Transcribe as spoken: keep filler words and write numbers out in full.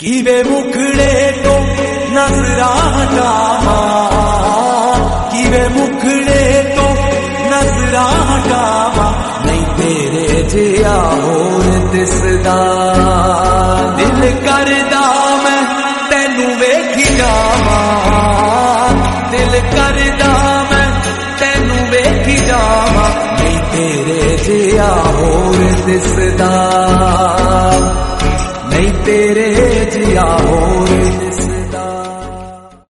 किवे मुखड़े तो नजरा हटावा, किवे मुखड़े तो नजरा हटावा, नहीं तेरे जिया होर दिसदा। दिल करदा मैं तेनू वेखी जावा, दिल करदा मैं तेनू वेखी जावा, नहीं तेरे जिया होर दिसदा, नहीं तेरे जिया होर